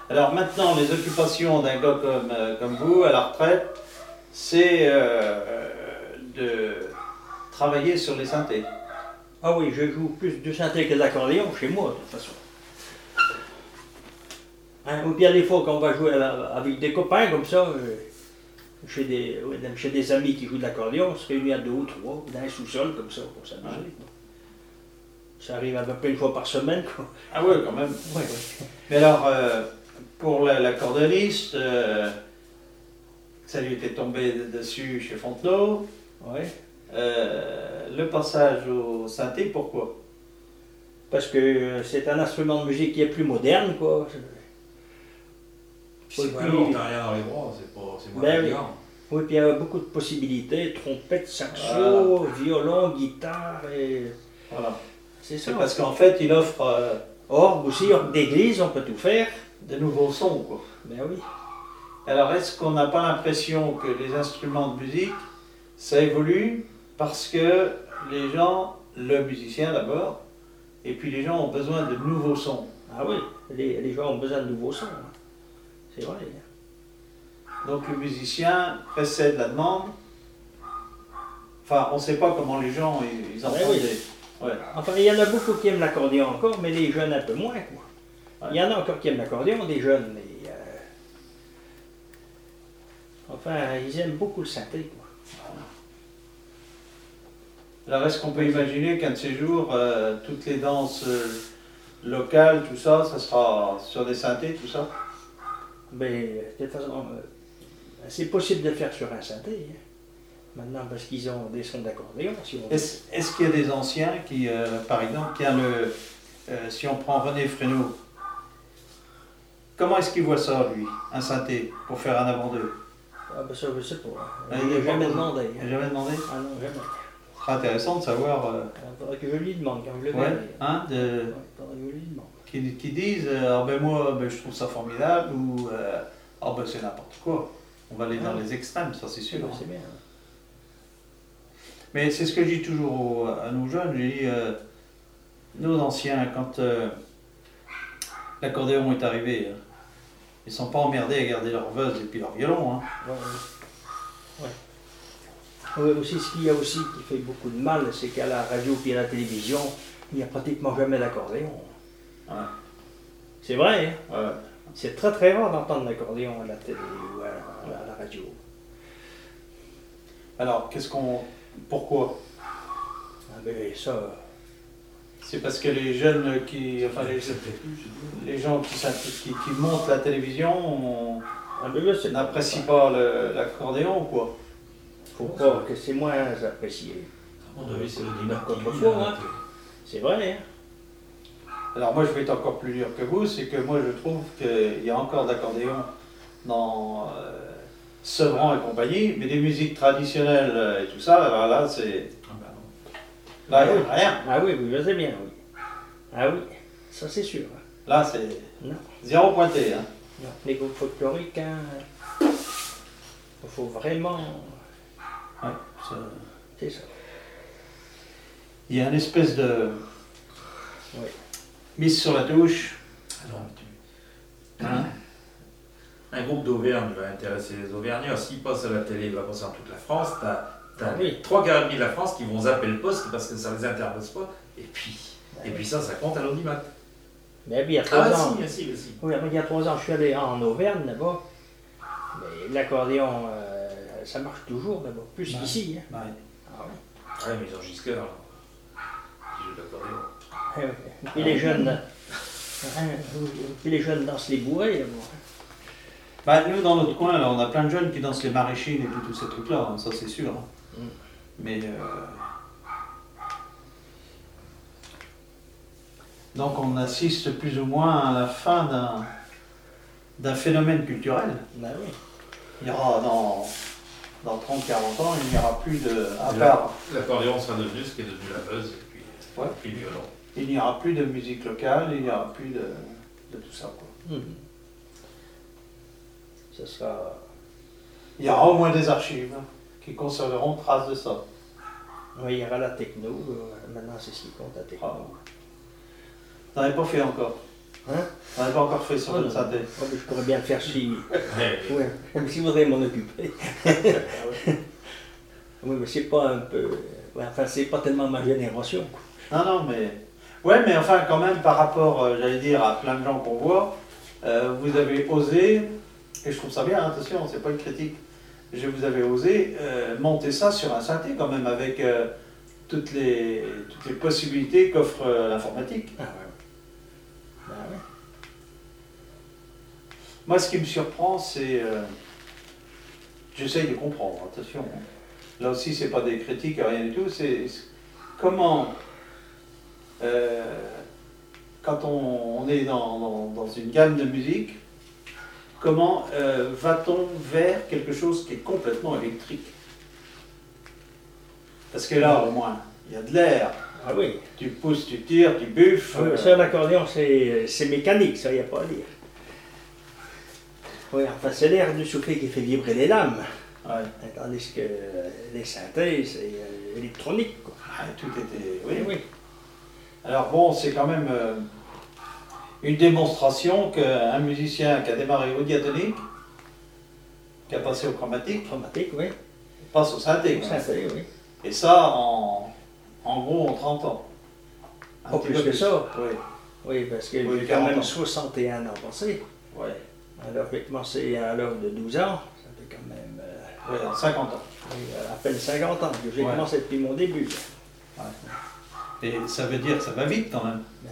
Alors maintenant, les occupations d'un gars comme vous, à la retraite, c'est de travailler sur les synthés. Ah oui, je joue plus du synthé que d'accordéon chez moi, de toute façon. Hein, ou bien des fois, quand on va jouer avec des copains comme ça, chez des amis qui jouent de l'accordéon, on se réunit à 2 ou 3 dans un sous-sol comme ça pour s'amuser. Ouais. Ça arrive à peu près une fois par semaine, quoi. Ah ouais, quand même. Ouais. Mais alors, pour l'accordéoniste, ça lui était tombé dessus chez Fontenot. Ouais. Le passage au synthé, pourquoi? Parce que c'est un instrument de musique qui est plus moderne, quoi. C'est pas lourd, t'as rien dans les bras, c'est moins fatigant. Oui, puis il y a beaucoup de possibilités, trompette, saxo, violon, guitare et... Voilà. C'est ça. C'est parce qu'en fait, il offre... orgue aussi, orgue d'église, on peut tout faire. De nouveaux sons, quoi. Ben oui. Alors, est-ce qu'on n'a pas l'impression que les instruments de musique, ça évolue parce que les gens, le musicien d'abord, et puis les gens ont besoin de nouveaux sons? Ah oui, les gens ont besoin de nouveaux sons. Hein. C'est vrai. Donc le musicien précède la demande. Enfin, on ne sait pas comment les gens ils entendent. Oui. Ouais. Enfin, il y en a beaucoup qui aiment l'accordéon encore, mais les jeunes un peu moins, quoi. Ouais. Il y en a encore qui aiment l'accordéon, des jeunes, mais... Enfin, ils aiment beaucoup le synthé, quoi. Alors, est-ce qu'on peut imaginer qu'un de ces jours, toutes les danses locales, tout ça, ça sera sur des synthés, tout ça? Ben, de toute façon, c'est possible de le faire sur un synthé. Hein. Maintenant, parce qu'ils ont des sons d'accordéon. Si est-ce qu'il y a des anciens qui, par exemple, qui a si on prend René Fresneau, comment est-ce qu'il voit ça, lui, un synthé, pour faire un avant deux? Ah ben ça, je sais pas. Il n'a jamais demandé. Il n'a jamais demandé? Ah non, jamais. Ce sera intéressant de savoir... Il faudrait que je lui demande quand je le ouais, verrai. hein, Il faudrait que je lui demande. Qui disent ah ben moi ben, je trouve ça formidable ou ah ben c'est n'importe quoi. On va aller dans les extrêmes, ça c'est sûr. Ouais, c'est bien. Mais c'est ce que je dis toujours à nos jeunes, je dis nos anciens, quand l'accordéon est arrivé, ils ne sont pas emmerdés à garder leur veuve et puis leur violon. Hein. Ouais. Aussi, ce qu'il y a aussi qui fait beaucoup de mal, c'est qu'à la radio et à la télévision, il n'y a pratiquement jamais d'accordéon. Ouais. C'est vrai, hein? Ouais. C'est très très rare d'entendre l'accordéon à la télé ou à la radio. Alors, pourquoi? Ah ben ça... C'est parce que les jeunes qui... Enfin, les gens qui montent la télévision n'apprécient pas l'accordéon ou quoi? Faut croire que c'est moins apprécié. À mon avis, c'est le dimanche qu'autrefois, hein. C'est vrai, hein? Alors moi je vais être encore plus dur que vous, c'est que moi je trouve qu'il y a encore d'accordéon dans Sevran et compagnie, mais des musiques traditionnelles et tout ça, alors là c'est... Là il n'y a rien. Ah oui, je sais bien, oui. Ah oui, ça c'est sûr. Là c'est zéro pointé. Hein. Non, les groupes folkloriques, hein, il faut vraiment... Ouais, c'est ça. Il y a une espèce de... Oui. Mise sur la touche. Hein? Un groupe d'Auvergne va intéresser les Auvergnats. S'il passe à la télé, il va passer dans toute la France. T'as 3/4 de la France qui vont zapper le poste parce que ça ne les intéresse pas. Et puis ça compte à l'audimat. Mais il y a 3 ans. Si. Oui, il y a 3 ans, je suis allé en Auvergne là-bas. Mais l'accordéon, ça marche toujours là-bas. Plus qu'ici. Hein. Ouais. Ah ouais. Ouais, mais ils ont Giscard qui joue de l'accordéon. Et puis les jeunes dansent les bourrées là-bas. Bah, nous dans notre coin, là, on a plein de jeunes qui dansent les maraîchines et tous ces trucs-là, hein, ça c'est sûr. Hein. Mais donc on assiste plus ou moins à la fin d'un phénomène culturel. Ben oui. Il y aura dans 30-40 ans, il n'y aura plus de... À part, l'accordéon sera devenu ce qui est devenu la buzz et puis le violon. Il n'y aura plus de musique locale, il n'y aura plus de tout ça. Quoi. Ça sera... Il y aura au moins des archives qui conserveront trace de ça. Oui, il y aura la techno, maintenant c'est ce qui compte, la techno. T'en as pas fait encore? Hein? On n'a pas encore fait sur notre synthé. Oh, je pourrais bien le faire si. Ouais. Ouais, si vous voudrez m'en occuper. Oui, mais c'est pas un peu. Ouais, enfin, c'est pas tellement ma génération. Quoi. Non, mais. Ouais, mais enfin, quand même, par rapport, j'allais dire, à plein de gens qu'on voit, vous avez osé, et je trouve ça bien, attention, c'est pas une critique, vous avez osé monter ça sur un synthé quand même, avec toutes les possibilités qu'offre l'informatique. Ah ouais. Ah ouais. Moi, ce qui me surprend, c'est. J'essaye de comprendre, attention. Là aussi, c'est pas des critiques, rien du tout, c'est comment. Quand on est dans une gamme de musique, comment va-t-on vers quelque chose qui est complètement électrique? Parce que là, au moins, il y a de l'air. Ah oui. Tu pousses, tu tires, tu buffes. Ah oui, ça, l'accordéon, c'est mécanique, ça, il n'y a pas à dire. Oui, enfin, c'est l'air du soufflet qui fait vibrer les lames. Ouais. Tandis que les synthés, c'est électronique. Quoi. Ah, tout était. Oui. Oui. Alors bon, c'est quand même une démonstration qu'un musicien qui a démarré au diatonique, qui a passé au chromatique, Chromatique, oui. passe au synthé. Synthé, oui. Et ça en gros en 30 ans. Un Pas petit plus peu que ça. Oui. Oui, parce que Oui, j'ai 40 quand même ans. 61 ans passé. Ouais. Alors j'ai commencé à l'âge de 12 ans. Ça fait quand même Ouais, en 50 ans. à peine 50 ans que j'ai Ouais. commencé depuis mon début. Et ça veut dire que ça va vite quand même. Ben